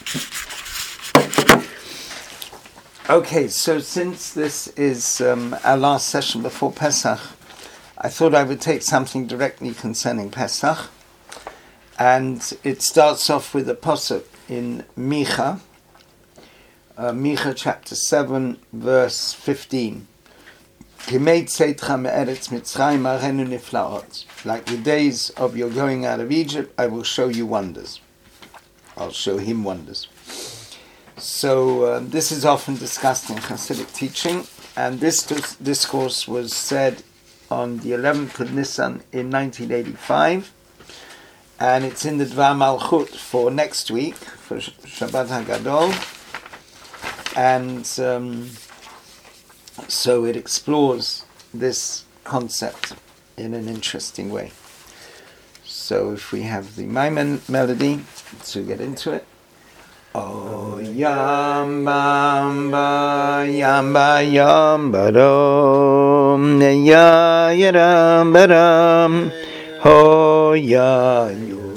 Okay, so since this is our last session before Pesach, I thought I would take something directly concerning Pesach. And it starts off with a pasuk in Micha, Micha chapter 7, verse 15. Like the days of your going out of Egypt, I will show you wonders. I'll show him wonders. So this is often discussed in Hasidic teaching, and this discourse was said on the 11th of Nisan in 1985, and it's in the Dvar Malchut for next week, for Shabbat HaGadol, and so it explores this concept in an interesting way. So if we have the Maimon melody to get into it. Oh Yamba Yamba Yamba Ram Ya Yaram Baram Ho Ya Yo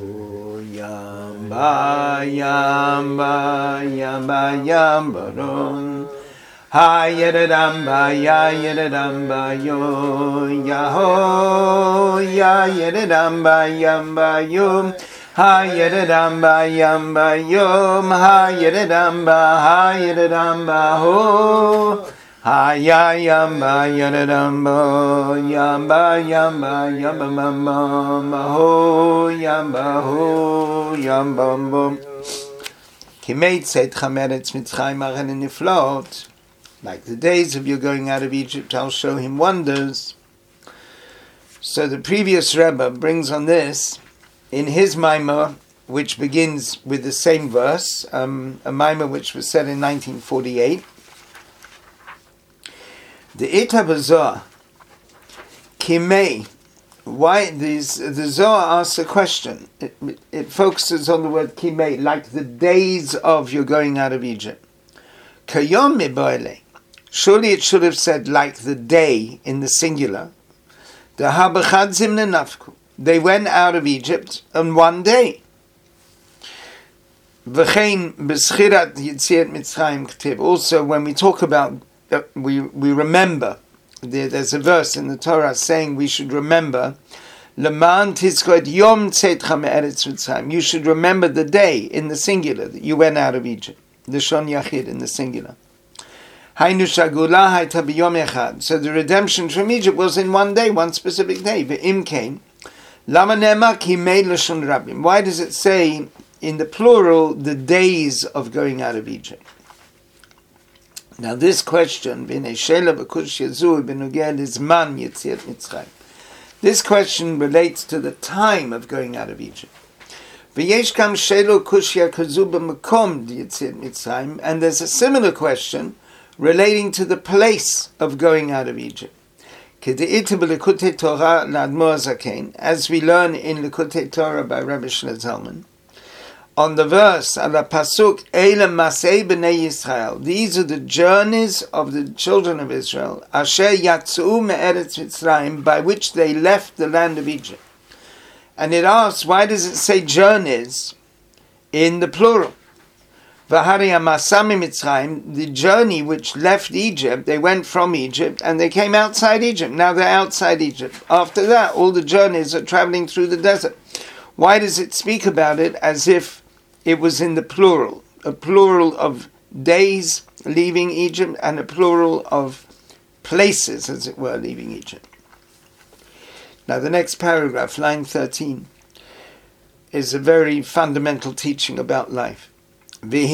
Yamba Yamba Yamba Yamba Ram Ha Yedamba Ya Yedamba Yo Ya Ho Ya Yedamba Yamba Yo Ha Yedamba Yamba Yom Ha Yedamba Ho Ha Ya Yamba Yedamba Yamba Mama Ho Yamba Kimeit said Chameretz Mitzrayim Aren Niflot. Like the days of your going out of Egypt, I'll show him wonders. So the previous Rebbe brings on this in his Maimah, which begins with the same verse, a Maimah which was said in 1948. The Eta B'Zohar, Kimei, why the Zohar asks a question. It focuses on the word Kimei, like the days of your going out of Egypt. Kayom Miboile, surely it should have said like the day in the singular. The Habachad Zimne Nafku. They went out of Egypt on one day. Also, when we talk about, we remember, there's a verse in the Torah saying we should remember, you should remember the day in the singular that you went out of Egypt. The Shon Yachid in the singular. So the redemption from Egypt was in one day, one specific day. Why does it say in the plural the days of going out of Egypt? Now this question, this question relates to the time of going out of Egypt. And there's a similar question relating to the place of going out of Egypt. As we learn in Likutei Torah by Rebbe Shlomo Zalman, on the verse, ala pasuk, Eile masei b'nei Yisrael, these are the journeys of the children of Israel, asher yatzu me'eretz Mitzrayim, by which they left the land of Egypt. And it asks, why does it say journeys in the plural? V'hari hamasami Mitzrayim, the journey which left Egypt, they went from Egypt and they came outside Egypt. Now they're outside Egypt. After that, all the journeys are traveling through the desert. Why does it speak about it as if it was in the plural? A plural of days leaving Egypt and a plural of places, as it were, leaving Egypt. Now the next paragraph, line 13, is a very fundamental teaching about life. The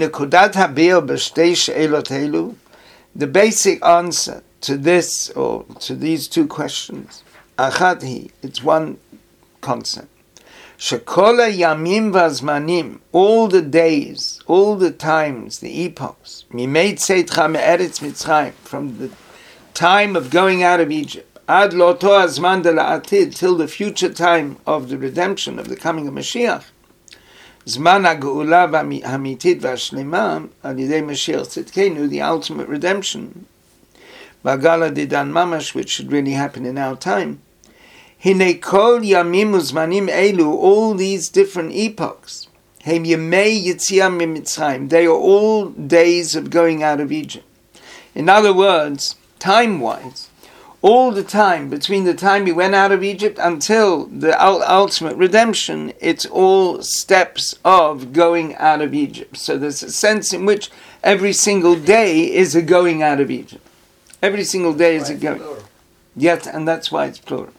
basic answer to this, or to these two questions, it's one concept. Shekola yamim vazmanim, all the days, all the times, the epochs, mimei tzeitcha me'eretz Mitzrayim, from the time of going out of Egypt, ad loto azman de la'atid, till the future time of the redemption, of the coming of Mashiach, Zman ha'geula ha'amitit v'hashlema, al yidei Mashiach tzidkenu, the ultimate redemption, Bagala didan mamash, which should really happen in our time. Hine kol yamim uzmanim elu, all these different epochs, Hem Yemei Yetziah Mitzrayim. They are all days of going out of Egypt. In other words, time-wise, all the time between the time we went out of Egypt until the ultimate redemption, it's all steps of going out of Egypt. So there's a sense in which every single day is a going out of Egypt. Every single day is a going. Yet, and that's why it's plural.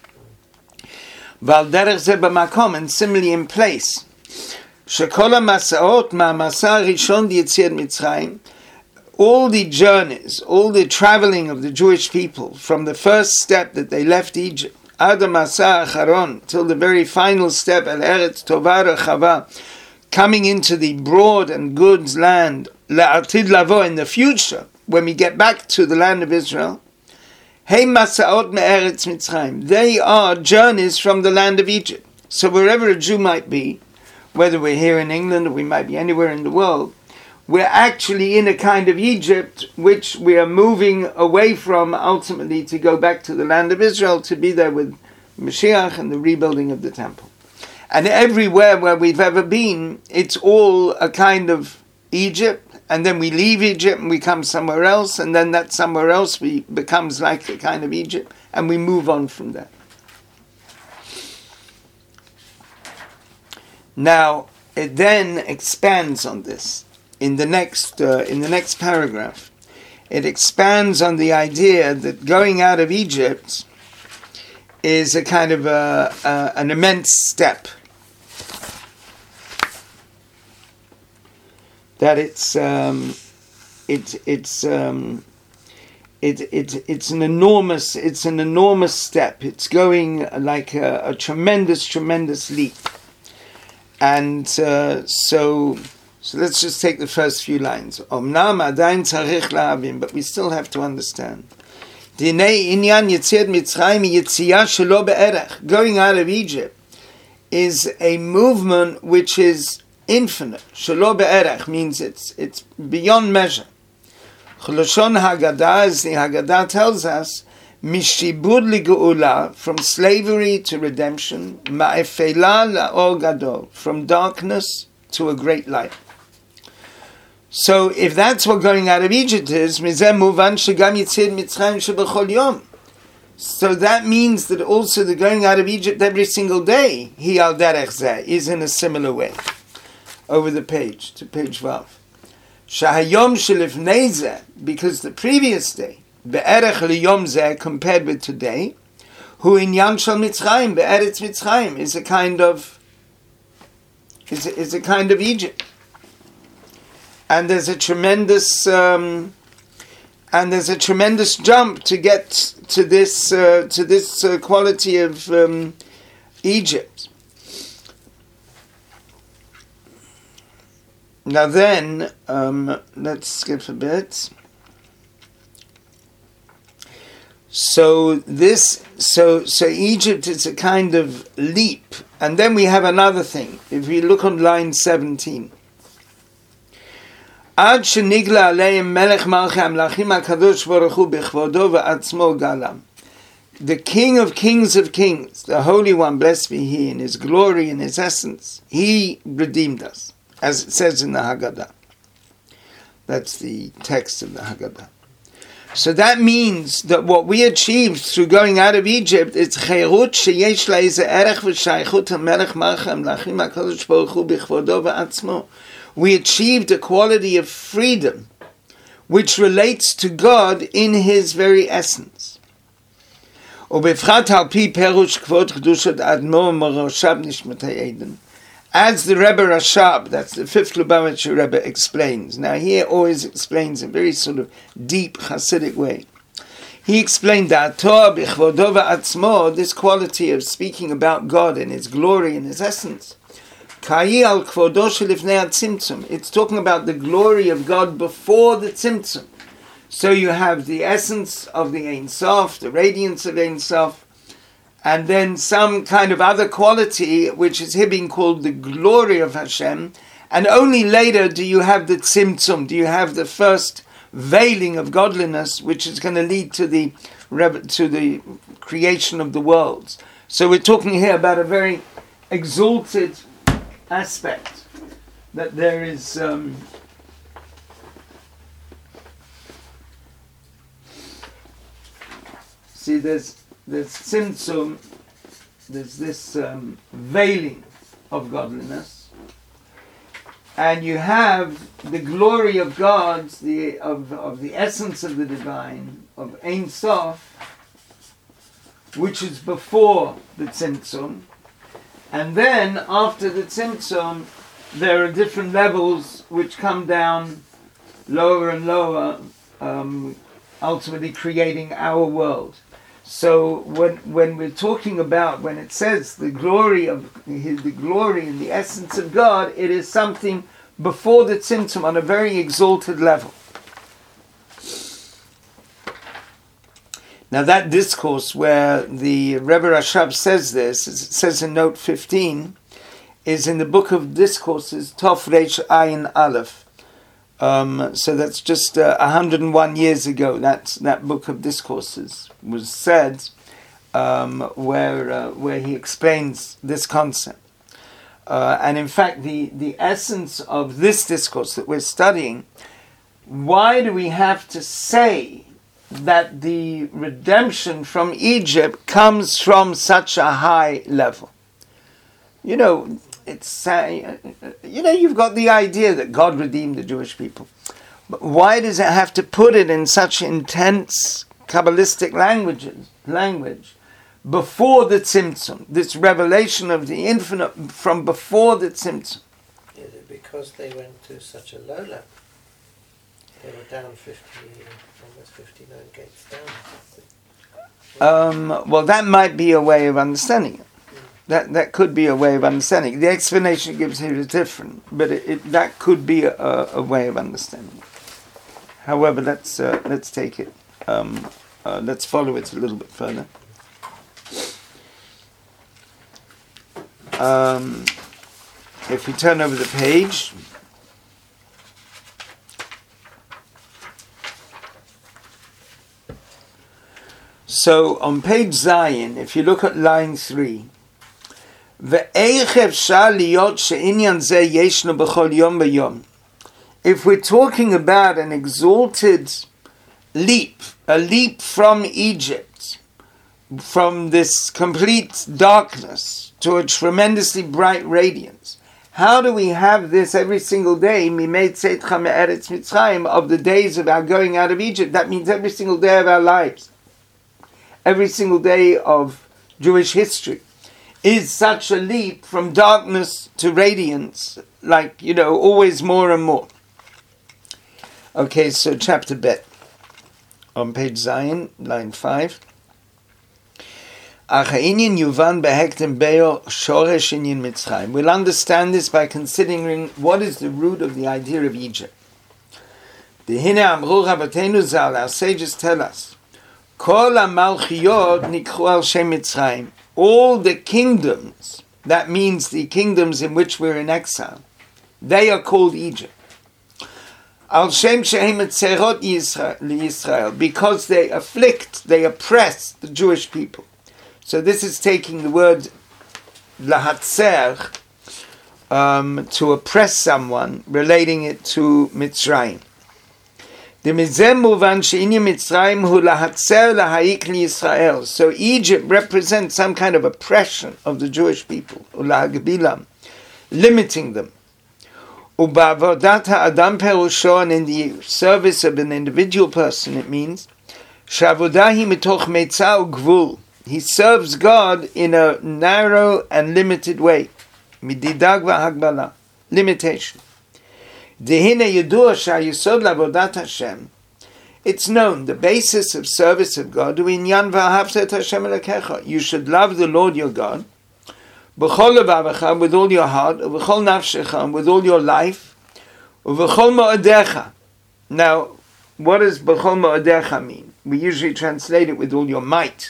Val derech ze b'makom, and similarly in place. Shekol ha'masaot ma'amasa rishon d'yetziat Mitzrayim. All the journeys, all the traveling of the Jewish people from the first step that they left Egypt, ad ha'masa acharon, till the very final step, al eretz tova rechava, coming into the broad and good land, la'atid lavo, in the future, when we get back to the land of Israel, hey masaot me'eretz Mitzrayim, they are journeys from the land of Egypt. So wherever a Jew might be, whether we're here in England or we might be anywhere in the world, we're actually in a kind of Egypt which we are moving away from ultimately to go back to the land of Israel, to be there with Mashiach and the rebuilding of the temple. And everywhere where we've ever been, it's all a kind of Egypt, and then we leave Egypt and we come somewhere else, and then that somewhere else becomes like a kind of Egypt, and we move on from there. Now, it then expands on this. In the next paragraph, it expands on the idea that going out of Egypt is a kind of an immense step. That it's an enormous step. It's going like a tremendous leap. And so let's just take the first few lines. Omnam adayin tzarich la'avim, but we still have to understand. Dinei inyan yetziat Mitzrayim yetziah shelo be'erech. Going out of Egypt is a movement which is infinite. Shelo be'erech means it's beyond measure. Choloshon Haggadah, as the Haggadah tells us, mishibud ligeula, from slavery to redemption, ma'efela la'or gadol, from darkness to a great light. So if that's what going out of Egypt is, mizeh muvan shegam yitzid Mitzrayim shebechol yom. So that means that also the going out of Egypt every single day, hi al derech zeh, is in a similar way. Over the page, to page Vav. Shahayom shelifnei zeh, because the previous day, be'erech liyom zeh, compared with today, hu inyan shel Mitzrayim, be'eretz Mitzrayim, is a kind of Egypt. And there's a tremendous jump to get to this quality of Egypt. Now then, let's skip a bit. So Egypt is a kind of leap, and then we have another thing. If we look on line 17. Ad shenigla aleim melech malchei amlachim hakadosh baruch hu bechvodo ve'atzmo galam. The King of Kings, the Holy One, blessed be He, in His glory and His essence, He redeemed us, as it says in the Haggadah. That's the text of the Haggadah. So that means that what we achieved through going out of Egypt is cherut sheyesh la ize erech v'shaychut hamelech malchei amlachim hakadosh baruch hu bechvodo ve'atzmo. We achieved a quality of freedom which relates to God in His very essence. As the Rebbe Rashab, that's the fifth Lubavitcher Rebbe, explains. Now he always explains in a very sort of deep Hasidic way. He explained that this quality of speaking about God and His glory and His essence. It's talking about the glory of God before the Tzimtzum. So you have the essence of the Ein Sof, the radiance of Ein Sof, and then some kind of other quality which is here being called the glory of Hashem, and only later do you have the Tzimtzum, do you have the first veiling of godliness which is going to lead to the creation of the worlds. So we're talking here about a very exalted aspect that there is see, there's tzimtzum, there's this veiling of godliness, and you have the glory of God, of the essence of the divine, of Ein Sof, which is before the tzimtzum, and then after the tzimtzum, there are different levels which come down lower and lower, ultimately creating our world. So when we're talking about, when it says the glory and the essence of God, it is something before the tzimtzum on a very exalted level. Now that discourse where the Rebbe Rashab says this, as it says in note 15, is in the book of discourses, Tov Reish Ayin Aleph. So that's just 101 years ago. That book of discourses was said, where he explains this concept. And in fact, the essence of this discourse that we're studying, why do we have to say that the redemption from Egypt comes from such a high level? You know, it's you've got the idea that God redeemed the Jewish people, but why does it have to put it in such intense Kabbalistic language before the Tzimtzum? This revelation of the infinite from before the Tzimtzum. Is it because they went to such a low level? They were down almost 59 gates down. Well, that might be a way of understanding it. That could be a way of understanding. The explanation it gives here is different, but that could be a way of understanding. However, let's take it. Let's follow it a little bit further. If we turn over the page, so on page Zion, if you look at line 3. If we're talking about an exalted leap, a leap from Egypt, from this complete darkness to a tremendously bright radiance, how do we have this every single day, of the days of our going out of Egypt? That means every single day of our lives, every single day of Jewish history is such a leap from darkness to radiance, like, always more and more. Okay, so chapter Bet, on page Zion, line 5. We'll understand this by considering what is the root of the idea of Egypt. Our sages tell us, all the kingdoms, that means the kingdoms in which we're in exile, they are called Egypt. Al Shem Shehem Tzerot Yisrael, because they afflict, they oppress the Jewish people. So this is taking the word lahatzer, to oppress someone, relating it to Mitzrayim. So Egypt represents some kind of oppression of the Jewish people, limiting them. And in the service of an individual person, it means he serves God in a narrow and limited way. Limitation. It's known, the basis of service of God, you should love the Lord your God with all your heart, with all your life. Now, what does b'chol ma'odecha mean? We usually translate it with all your might.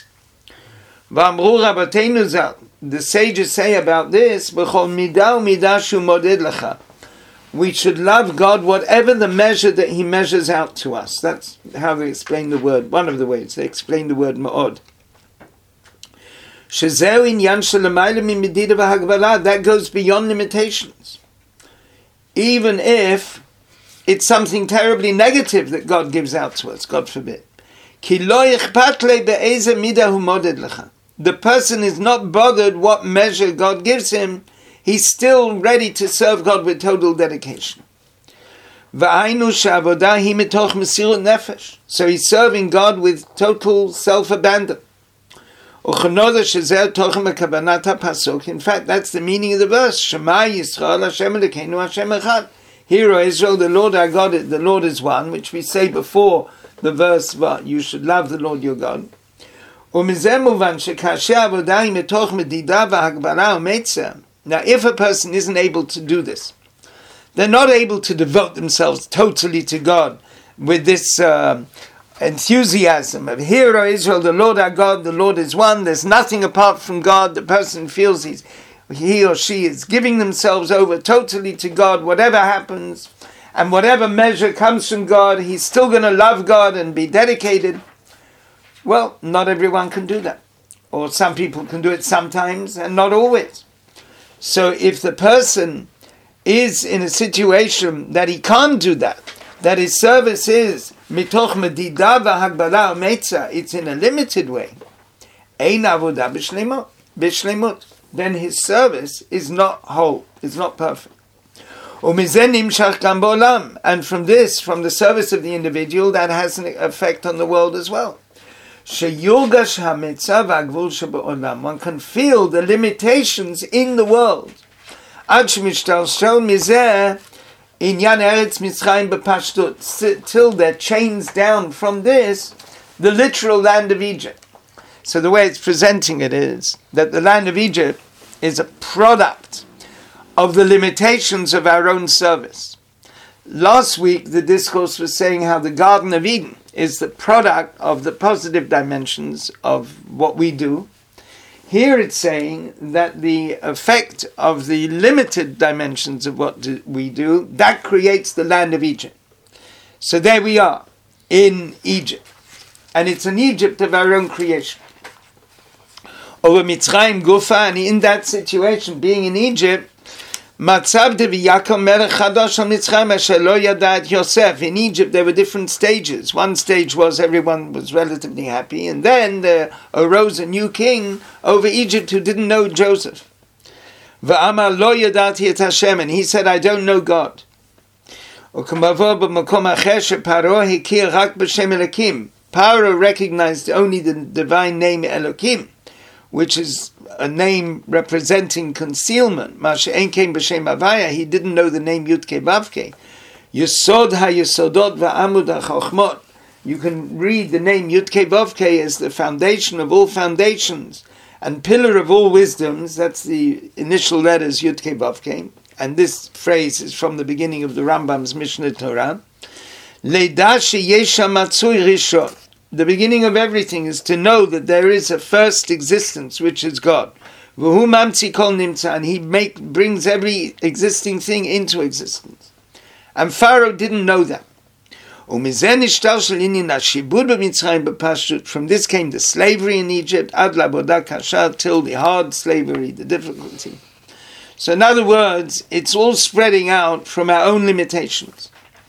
The sages say about this, we should love God whatever the measure that He measures out to us. That's how they explain the word. One of the ways they explain the word ma'od. That goes beyond limitations. even if it's something terribly negative that God gives out to us, God forbid. The person is not bothered what measure God gives him. He's still ready to serve God with total dedication. So he's serving God with total self-abandon. In fact, that's the meaning of the verse. Shema Yisrael Hashem Elokeinu Hashem Echad. Hear, O Israel, the Lord our God, the Lord is one, which we say before the verse, you should love the Lord your God. Now, if a person isn't able to do this, they're not able to devote themselves totally to God with this enthusiasm of, hear, O Israel, the Lord our God, the Lord is one, there's nothing apart from God. The person feels he or she is giving themselves over totally to God, whatever happens, and whatever measure comes from God, he's still going to love God and be dedicated. Well, not everyone can do that. Or some people can do it sometimes and not always. So if the person is in a situation that he can't do that his service is mitoch medida v'hagbala u'meitza, it's in a limited way, ein avodah b'shlemut, then his service is not whole, it's not perfect. And from this, from the service of the individual, that has an effect on the world as well. One can feel the limitations in the world. Till they're chains down from this, the literal land of Egypt. So the way it's presenting it is that the land of Egypt is a product of the limitations of our own service. Last week, the discourse was saying how the Garden of Eden is the product of the positive dimensions of what we do. Here it's saying that the effect of the limited dimensions of what we do, that creates the land of Egypt. So there we are, in Egypt. And it's an Egypt of our own creation. Over Mitzrayim Gufa, and in that situation, being in Egypt, Matzav de Yaakov Melech Chadash al Mitzrayim asher lo yada et Yosef. In Egypt there were different stages. One stage was everyone was relatively happy, and then there arose a new king over Egypt who didn't know Joseph. V'amar lo yadati et Hashem, and he said, I don't know God. U'kamavo b'makom acher sheParo hikir rak b'shem Elokim. Paro recognized only the divine name Elokim, which is a name representing concealment. He didn't know the name Yudke Vavke. Yesod ha-Yesodot va'amud ha-Chochmot. You can read the name Yudke Vavke as the foundation of all foundations and pillar of all wisdoms. That's the initial letters Yudke Vavke. And this phrase is from the beginning of the Rambam's Mishnah Torah. Leida sheyesha matzui rishon. The beginning of everything is to know that there is a first existence, which is God. And he brings every existing thing into existence. And Pharaoh didn't know that. From this came the slavery in Egypt, till the hard slavery, the difficulty. So in other words, it's all spreading out from our own limitations.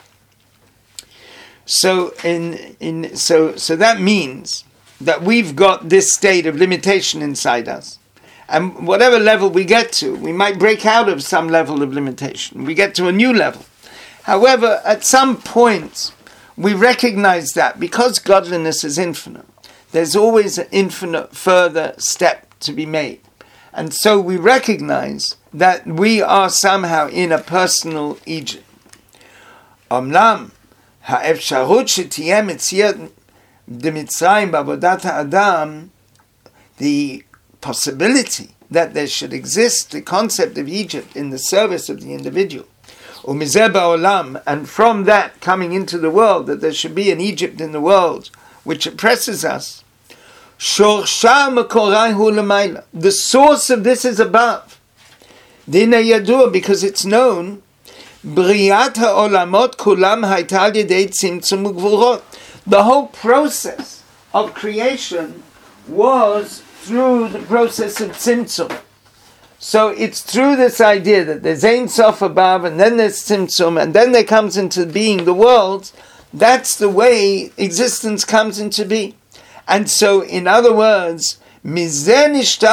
So that means that we've got this state of limitation inside us. And whatever level we get to, we might break out of some level of limitation. We get to a new level. However, at some point, we recognize that because godliness is infinite, there's always an infinite further step to be made. And so we recognize that we are somehow in a personal Egypt. Omnam, האפשרות שתהיה מציאת דמצרים בעבודת האדם, the possibility that there should exist the concept of Egypt in the service of the individual, ומזה בעולם, and from that coming into the world, that there should be an Egypt in the world which oppresses us, שורשה מקורה הוא למעלה. The source of this is above. דין הידוע, because it's known, בריאת העולמות כולם הייתה על ידי צמצום וגבורות. The whole process of creation was through the process of tzimtzum. So it's through this idea that there's Ein Sof above, and then there's Tzimtzum, and then there comes into being the world. That's the way existence comes into being. And so, in other words, from there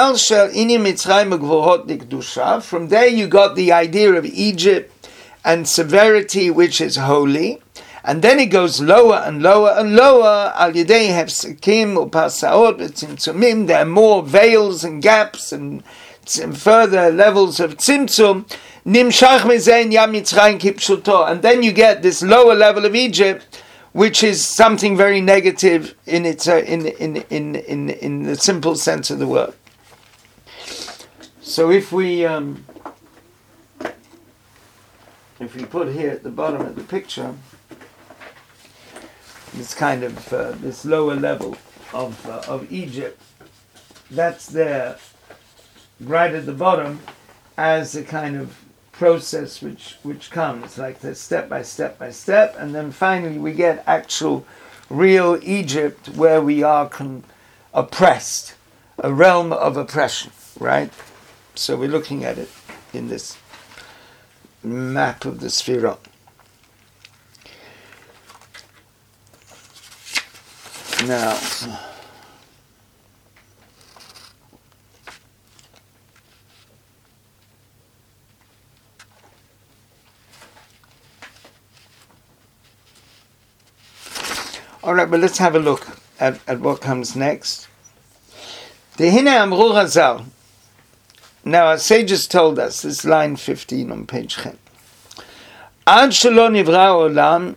you got the idea of Egypt and severity, which is holy. And then it goes lower and lower and lower. There are more veils and gaps and further levels of tzimtzum. And then you get this lower level of Egypt, which is something very negative in its in the simple sense of the word. So if we put here at the bottom of the picture this kind of this lower level of Egypt, that's there right at the bottom as a kind of process which comes like this step by step by step, and then finally we get actual real Egypt where we are oppressed, a realm of oppression, right? So we're looking at it in this map of the Sfirot. Now, all right, but let's have a look at what comes next. Dehine Amru Chazal. Now, our sages told us, this is line 15 on page Chet. Ad shelo nivra olam,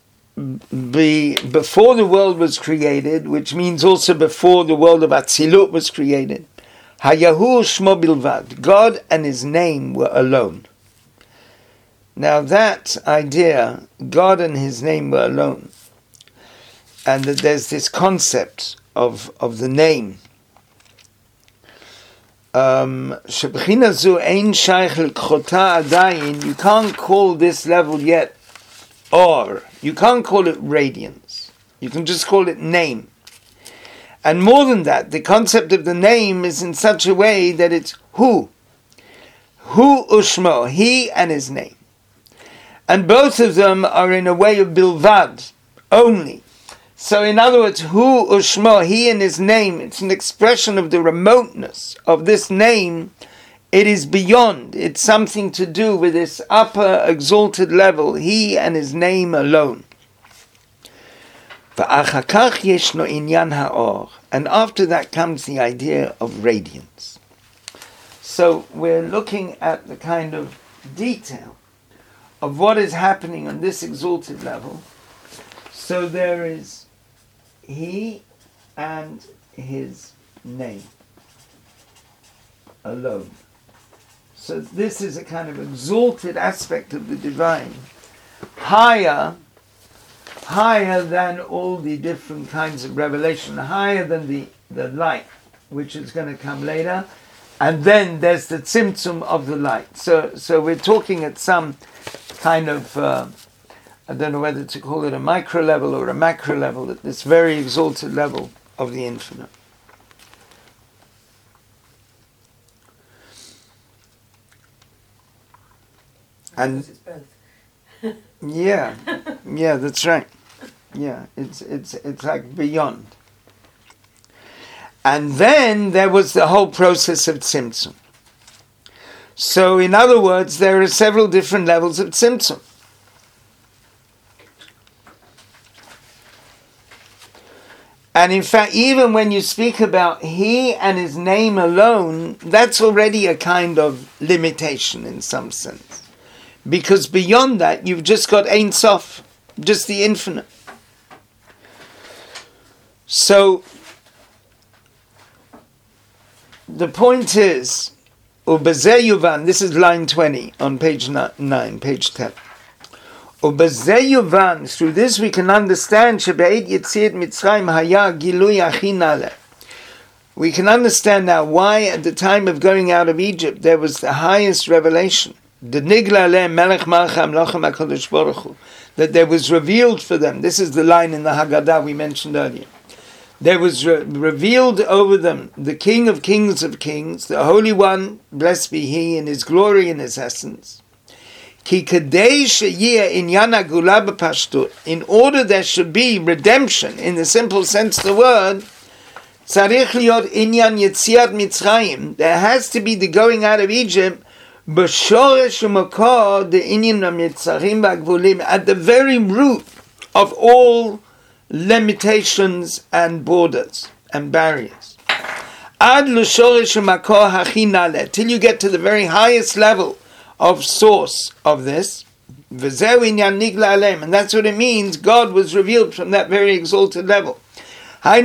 before the world was created, which means also before the world of Atzilut was created, Hayahu Shmo Bilvad, God and His name were alone. Now that idea, God and His name were alone, and that there's this concept of the name. You can't call this level yet or. You can't call it radiance. You can just call it name. And more than that, the concept of the name is in such a way that it's Hu. Hu Ushmo, He and His name. And both of them are in a way of Bilvad, only. So in other words, Hu Ushmo, He and His name, it's an expression of the remoteness of this name. It is beyond. It's something to do with this upper exalted level, He and His name alone. And after that comes the idea of radiance. So we're looking at the kind of detail of what is happening on this exalted level. So there is He and His name alone. So this is a kind of exalted aspect of the divine, higher than all the different kinds of revelation, higher than the light, which is going to come later, and then there's the tzimtzum of the light. So we're talking at some kind of, I don't know whether to call it a micro level or a macro level, at this very exalted level of the infinite. And it's both. yeah, that's right. Yeah, it's like beyond. And then there was the whole process of tzimtzum. So in other words, there are several different levels of tzimtzum. And in fact, even when you speak about He and His name alone, that's already a kind of limitation in some sense. Because beyond that, you've just got Ein Sof, just the infinite. So, the point is, Ubezeh Yuvan, this is line 20 on page 9, page 10. Ubezeh Yuvan, through this we can understand Shebe'ed Yetziat Mitzrayim Haya Gilui Achi Naleh. We can understand now why at the time of going out of Egypt there was the highest revelation. The Nigla Aleh Melech Malcham Lochem HaKadosh Baruch Hu, that there was revealed for them. This is the line in the Haggadah we mentioned earlier. there was revealed over them the King of Kings, the Holy One, blessed be He, in His glory and His essence. Ki kadei sheyeh inyan hagula b'pashtut, in order there should be redemption in the simple sense of the word, tzarich liot inyan yetziat Mitzrayim, there has to be the going out of Egypt, b'shoresh u'makor the inyan ha'mitzarim v'agvulim, at the very root of all limitations and borders and barriers. Ad l'shoresh u'makor hachi naleh, till you get to the very highest level of source of this, and that's what it means. God was revealed from that very exalted level. There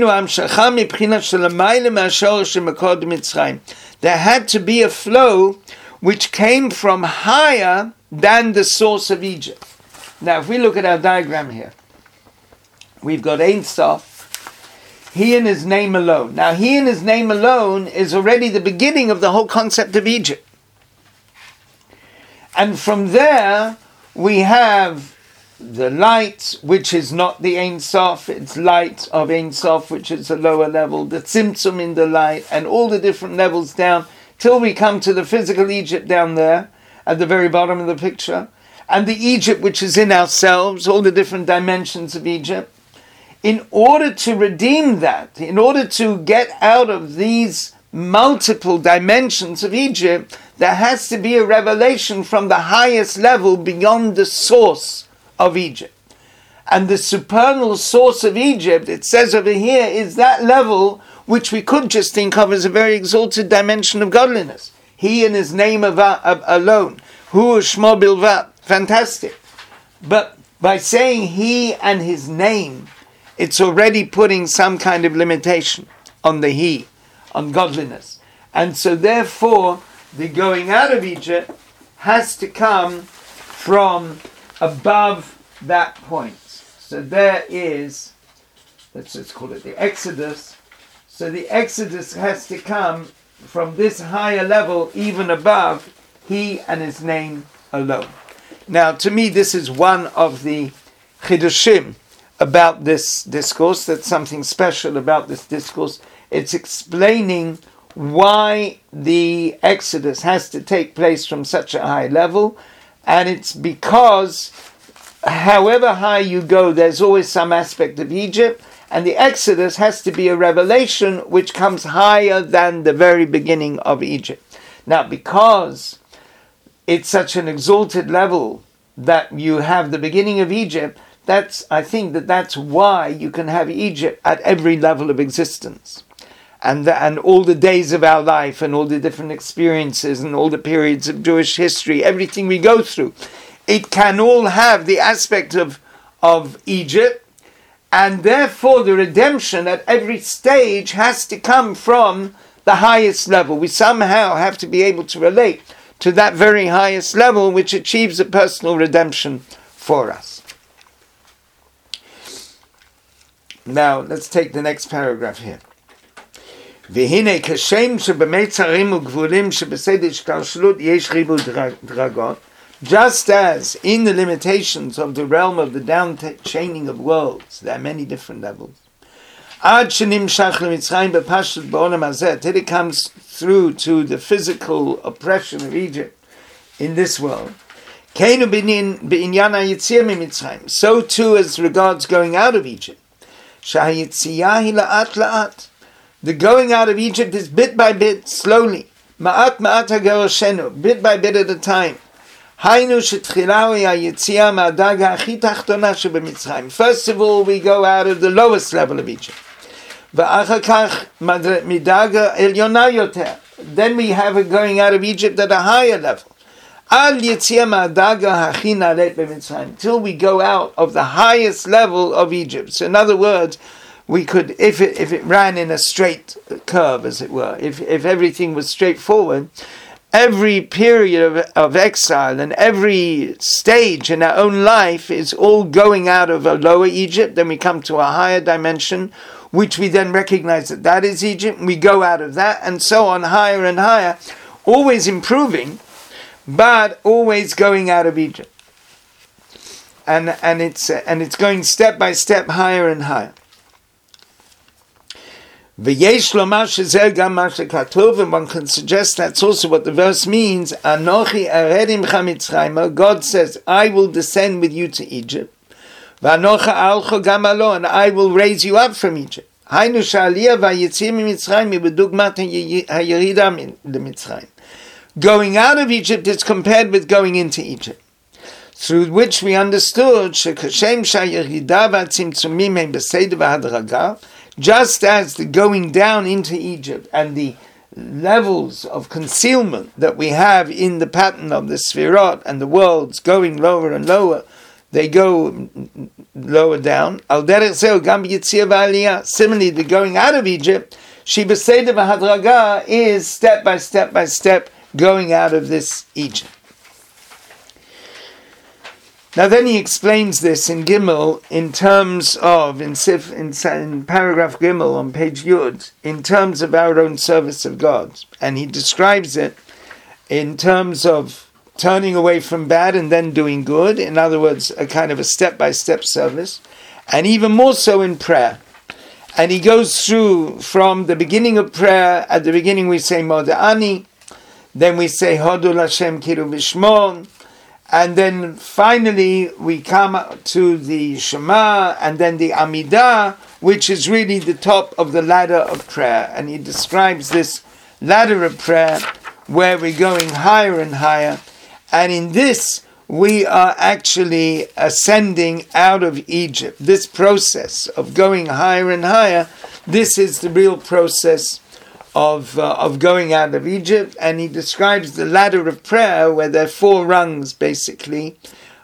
had to be a flow which came from higher than the source of Egypt. Now, if we look at our diagram here, we've got Ein Sof, He and His name alone. Now, He and His name alone is already the beginning of the whole concept of Egypt. And from there, we have the light, which is not the Ein Sof, it's light of Ein Sof, which is a lower level, the Tzimtzum in the light, and all the different levels down, till we come to the physical Egypt down there, at the very bottom of the picture, and the Egypt which is in ourselves, all the different dimensions of Egypt. In order to redeem that, in order to get out of these multiple dimensions of Egypt, there has to be a revelation from the highest level beyond the source of Egypt. And the supernal source of Egypt, it says over here, is that level which we could just think of as a very exalted dimension of godliness. He and His name alone. Hu Shmo Bilvat. Fantastic. But by saying He and His name, it's already putting some kind of limitation on the He, on godliness. And so therefore, the going out of Egypt has to come from above that point. So there is, let's call it the Exodus. So the Exodus has to come from this higher level, even above He and His name alone. Now, to me, this is one of the chidushim about this discourse. That's something special about this discourse. It's explaining why the Exodus has to take place from such a high level, and it's because however high you go, there's always some aspect of Egypt, and the Exodus has to be a revelation which comes higher than the very beginning of Egypt. Now, because it's such an exalted level that you have the beginning of Egypt, I think that's why you can have Egypt at every level of existence. And all the days of our life and all the different experiences and all the periods of Jewish history, everything we go through, it can all have the aspect of Egypt, and therefore the redemption at every stage has to come from the highest level. We somehow have to be able to relate to that very highest level which achieves a personal redemption for us. Now, let's take the next paragraph here. והנה כשם שבמצרים וגבולים שבסדר השתלשלות יש ריבוי דרגות, just as in the limitations of the realm of the down-chaining of worlds, there are many different levels. עד שנמשך למצרים בפשטות בעולם הזה, till it comes through to the physical oppression of Egypt in this world. כנו בעניין היציאה ממצרים, so too as regards going out of Egypt. שהיציאה היא לאט לאט. The going out of Egypt is bit by bit, slowly. Ma'at ma'at hagerashenu, bit by bit at a time. Hainu shetchila hiyitzia ma'adaga achi tachtona shebemitzrayim. First of all, we go out of the lowest level of Egypt. V'achar kach midaga elyona yoter. Then we have a going out of Egypt at a higher level. Al yitzia ma'adaga hachi nalet bemitzrayim. Till we go out of the highest level of Egypt. So in other words, we could, if it ran in a straight curve, as it were, if everything was straightforward, every period of exile and every stage in our own life is all going out of a lower Egypt, then we come to a higher dimension, which we then recognize that is Egypt, and we go out of that, and so on, higher and higher, always improving, but always going out of Egypt. And it's going step by step higher and higher. V'yesh lomar shezer gam ma shekatuv, and one can suggest that's also what the verse means. Anochi ared imcha Mitzrayma, God says, I will descend with you to Egypt. V'anocha alcho gam alo, and I will raise you up from Egypt. Hainu sha'aliyah v'yitzir miMitzrayim b'dugmat ha'yerida leMitzrayim. Going out of Egypt is compared with going into Egypt, through which we understood shekashem sha'yerida v'atzimtzumim hem b'seder v'hadraga, just as the going down into Egypt and the levels of concealment that we have in the pattern of the Sfirot and the worlds going lower and lower, they go lower down. Similarly, the going out of Egypt, Shiva Seder v'Hadraga, is step by step going out of this Egypt. Now then he explains this in Gimel in terms of, in paragraph Gimel on page Yud, in terms of our own service of God. And he describes it in terms of turning away from bad and then doing good. In other words, a kind of a step-by-step service. And even more so in prayer. And he goes through from the beginning of prayer. At the beginning we say Moda'ani. Then we say Hodu Lashem Kiru Vishmon. And then finally we come to the Shema and then the Amidah, which is really the top of the ladder of prayer. And he describes this ladder of prayer where we're going higher and higher. And in this, we are actually ascending out of Egypt. This process of going higher and higher, this is the real process of going out of Egypt. And he describes the ladder of prayer where there are 4 rungs, basically,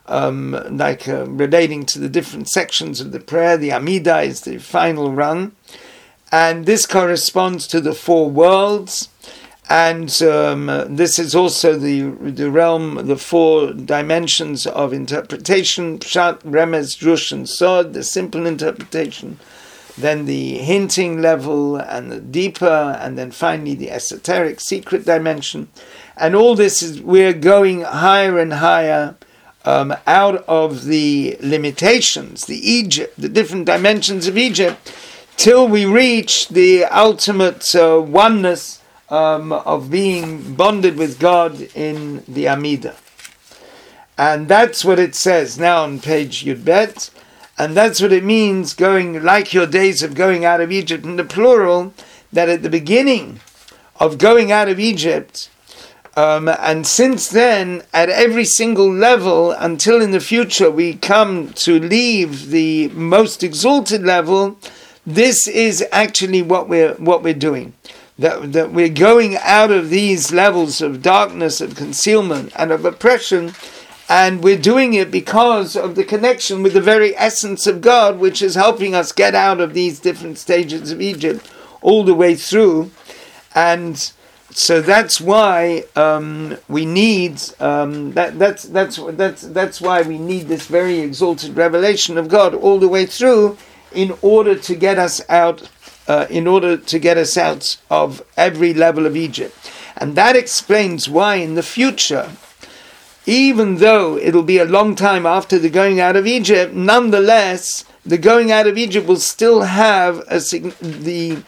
relating to the different sections of the prayer. The Amidah is the final rung. And this corresponds to the 4 worlds. And this is also the realm, the 4 dimensions of interpretation: Pshat, Remez, Drush, and Sod, the simple interpretation, then the hinting level, and the deeper, and then finally the esoteric, secret dimension. And all this is, we're going higher and higher out of the limitations, the Egypt, the different dimensions of Egypt, till we reach the ultimate oneness of being bonded with God in the Amidah. And that's what it says now on page Yud Bet. And that's what it means, going like your days of going out of Egypt, in the plural, that at the beginning of going out of Egypt, and since then, at every single level, until in the future we come to leave the most exalted level, this is actually what we're doing. That we're going out of these levels of darkness, of concealment, and of oppression, and we're doing it because of the connection with the very essence of God, which is helping us get out of these different stages of Egypt all the way through. And so that's why we need that's why we need this very exalted revelation of God all the way through, in order to get us out. Of every level of Egypt. And that explains why in the future, even though it'll be a long time after the going out of Egypt, nonetheless, the going out of Egypt will still have it's the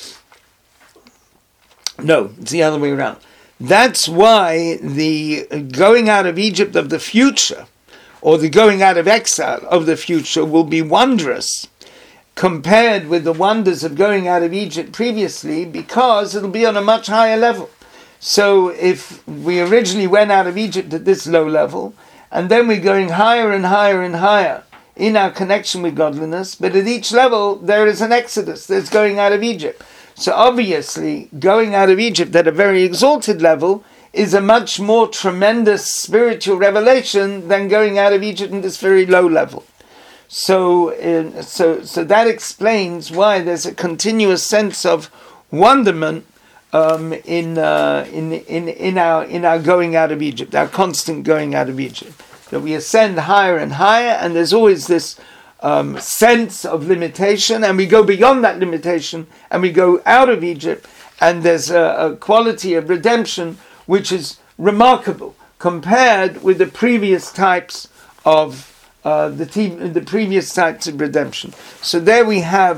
other way around. That's why the going out of Egypt of the future, or the going out of exile of the future, will be wondrous compared with the wonders of going out of Egypt previously, because it'll be on a much higher level. So if we originally went out of Egypt at this low level, and then we're going higher and higher and higher in our connection with godliness, but at each level there is an exodus, there's going out of Egypt. So obviously, going out of Egypt at a very exalted level is a much more tremendous spiritual revelation than going out of Egypt at this very low level. So that explains why there's a continuous sense of wonderment in our going out of Egypt, our constant going out of Egypt. That we ascend higher and higher, and there's always this sense of limitation, and we go beyond that limitation, and we go out of Egypt, and there's a quality of redemption which is remarkable compared with the previous types of the previous types of redemption. So there we have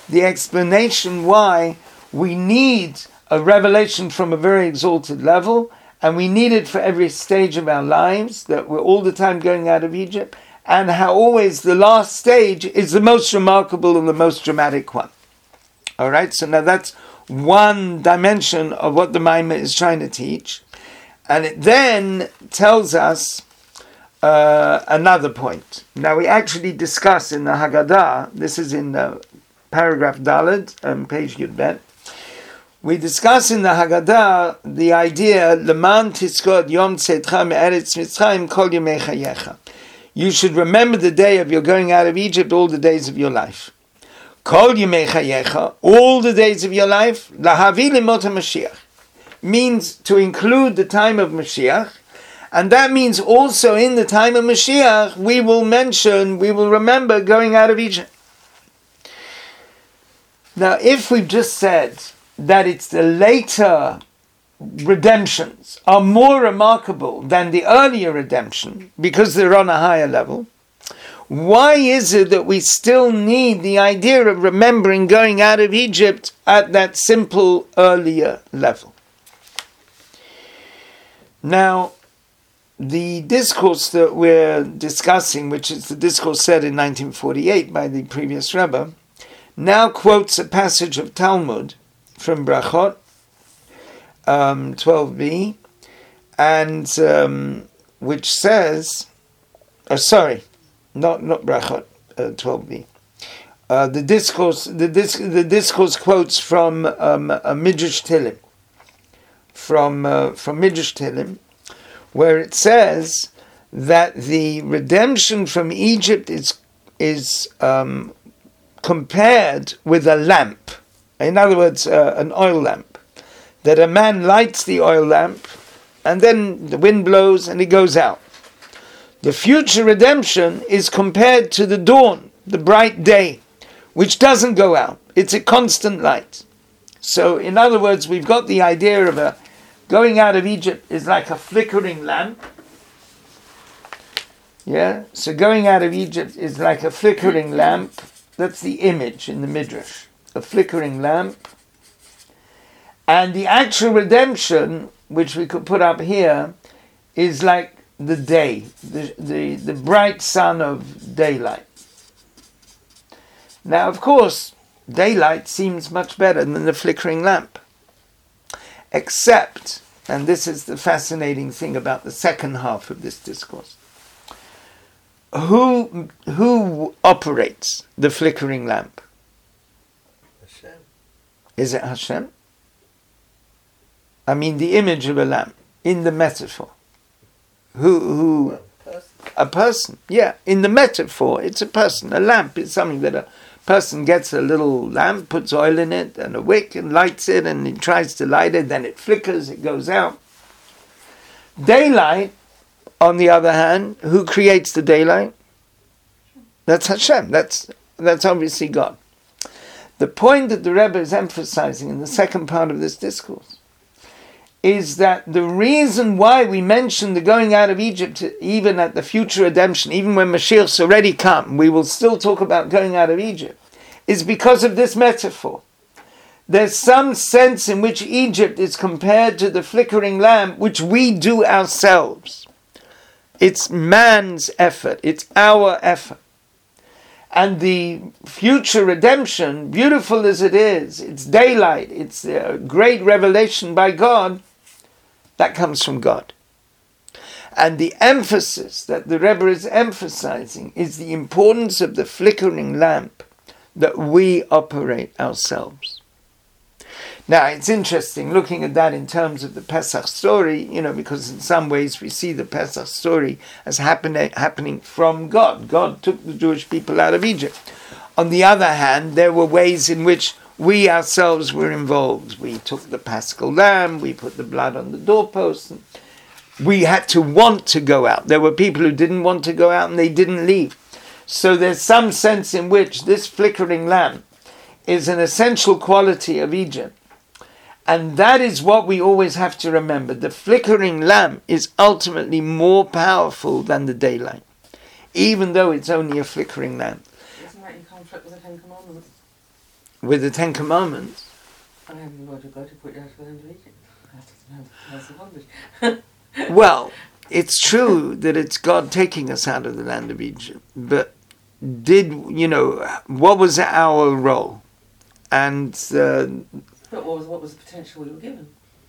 the explanation why we need a revelation from a very exalted level, and we need it for every stage of our lives, that we're all the time going out of Egypt, and how always the last stage is the most remarkable and the most dramatic one. All right, so now that's one dimension of what the Maimah is trying to teach. And it then tells us another point. Now we actually discuss in the Haggadah, this is in paragraph Daled, page Yudbet, we discuss in the Haggadah the idea, Leman tiskod yom tzetcha me'eretz Mitzrayim kol yemei chayecha. You should remember the day of your going out of Egypt all the days of your life. Kol yemei chayecha, all the days of your life, lahavi limot HaMashiach, means to include the time of Mashiach, and that means also in the time of Mashiach we will remember going out of Egypt. Now if we've just said that it's the later redemptions are more remarkable than the earlier redemption because they're on a higher level, why is it that we still need the idea of remembering going out of Egypt at that simple earlier level? Now, the discourse that we're discussing, which is the discourse said in 1948 by the previous Rebbe, now quotes a passage of Talmud from Brachot 12b, and which says, not Brachot 12b. The discourse quotes from a Midrash Tehillim, from Midrash Tehillim, where it says that the redemption from Egypt is compared with a lamp. In other words, an oil lamp. That a man lights the oil lamp, and then the wind blows and it goes out. The future redemption is compared to the dawn, the bright day, which doesn't go out. It's a constant light. So, in other words, we've got the idea of going out of Egypt is like a flickering lamp. Yeah? So going out of Egypt is like a flickering lamp. That's the image in the Midrash. A flickering lamp. And the actual redemption, which we could put up here, is like the day, the bright sun of daylight. Now, of course, daylight seems much better than the flickering lamp. Except, and this is the fascinating thing about the second half of this discourse, who operates the flickering lamp? Hashem. Is it Hashem? I mean, the image of a lamp in the metaphor. Who? A person. Yeah, in the metaphor, it's a person. A lamp is something that a person gets a little lamp, puts oil in it and a wick and lights it, and he tries to light it, then it flickers, it goes out. Daylight, on the other hand, who creates the daylight? That's Hashem. That's obviously God. The point that the Rebbe is emphasizing in the second part of this discourse is that the reason why we mention the going out of Egypt, even at the future redemption, even when Mashiach's already come, we will still talk about going out of Egypt, is because of this metaphor. There's some sense in which Egypt is compared to the flickering lamp, which we do ourselves. It's man's effort, it's our effort. And the future redemption, beautiful as it is, it's daylight, it's a great revelation by God, that comes from God. And the emphasis that the Rebbe is emphasizing is the importance of the flickering lamp that we operate ourselves. Now, it's interesting looking at that in terms of the Pesach story, because in some ways we see the Pesach story as happening from God. God took the Jewish people out of Egypt. On the other hand, there were ways in which we ourselves were involved. We took the Paschal lamb, we put the blood on the doorpost. We had to want to go out. There were people who didn't want to go out and they didn't leave. So there's some sense in which this flickering lamp is an essential quality of Egypt. And that is what we always have to remember. The flickering lamp is ultimately more powerful than the daylight, even though it's only a flickering lamp. Isn't that in conflict with the Ten Commandments? with the Ten Commandments. I haven't got to go to put you out of the land of Egypt. That's the bondage. Well, it's true that it's God taking us out of the land of Egypt, but what was our role? And but what was the potential we were given?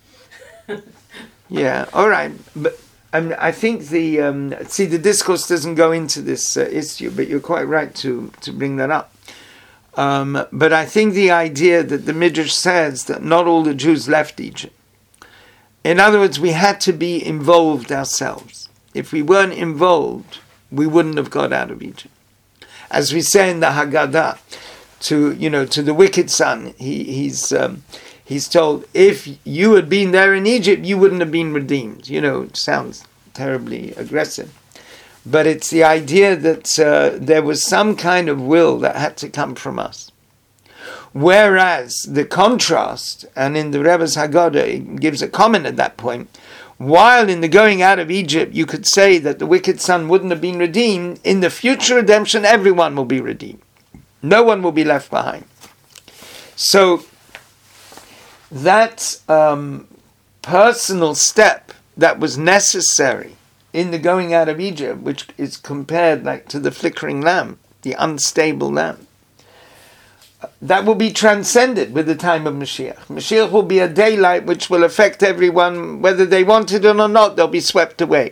Yeah, all right, but I think the discourse doesn't go into this issue, but you're quite right to bring that up. But I think the idea that the Midrash says that not all the Jews left Egypt. In other words, we had to be involved ourselves. If we weren't involved, we wouldn't have got out of Egypt. As we say in the Haggadah, to the wicked son, he's told, if you had been there in Egypt, you wouldn't have been redeemed. It sounds terribly aggressive. But it's the idea that there was some kind of will that had to come from us. Whereas the contrast, and in the Rebbe's Haggadah, it gives a comment at that point, while in the going out of Egypt, you could say that the wicked son wouldn't have been redeemed, in the future redemption, everyone will be redeemed. No one will be left behind. So, that personal step that was necessary in the going out of Egypt, which is compared to the flickering lamp, the unstable lamp, that will be transcended with the time of Mashiach. Mashiach will be a daylight which will affect everyone, whether they want it or not, they'll be swept away.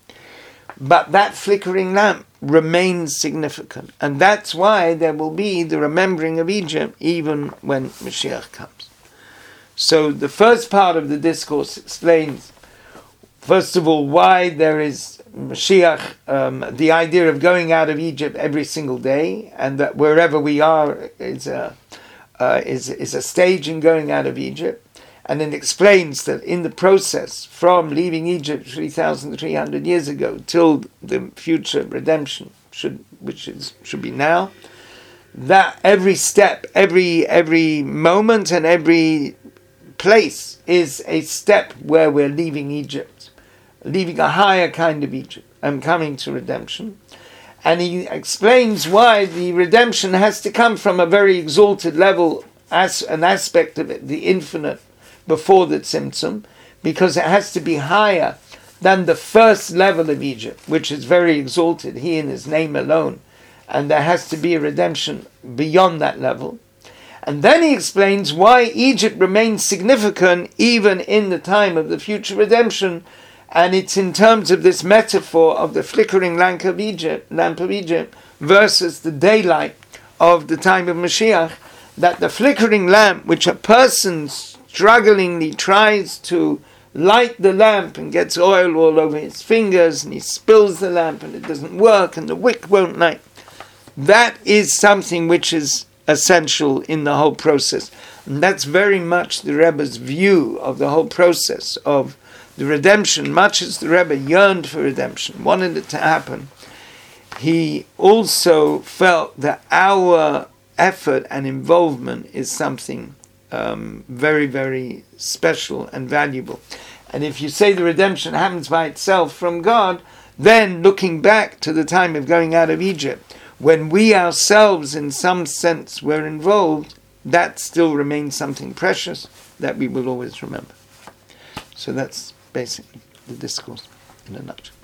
But that flickering lamp remains significant. And that's why there will be the remembering of Egypt even when Mashiach comes. So the first part of the discourse explains, first of all, why there is Mashiach, the idea of going out of Egypt every single day, and that wherever we are is a stage in going out of Egypt. And it explains that in the process, from leaving Egypt 3,300 years ago till the future redemption, should be now, that every step, every moment, and every place is a step where we're leaving Egypt, leaving a higher kind of Egypt and coming to redemption. And he explains why the redemption has to come from a very exalted level, as an aspect of it, the infinite, before the Tzimtzum, because it has to be higher than the first level of Egypt, which is very exalted, he in his name alone, and there has to be a redemption beyond that level. And then he explains why Egypt remains significant even in the time of the future redemption, and it's in terms of this metaphor of the flickering lamp of Egypt versus the daylight of the time of Mashiach, that the flickering lamp, which a person strugglingly tries to light the lamp and gets oil all over his fingers and he spills the lamp and it doesn't work and the wick won't light, that is something which is essential in the whole process. And that's very much the Rebbe's view of the whole process of the redemption. Much as the Rebbe yearned for redemption, wanted it to happen, he also felt that our effort and involvement is something very, very special and valuable. And if you say the redemption happens by itself from God, then looking back to the time of going out of Egypt, when we ourselves in some sense were involved, that still remains something precious that we will always remember. So that's basically the discourse in a nutshell.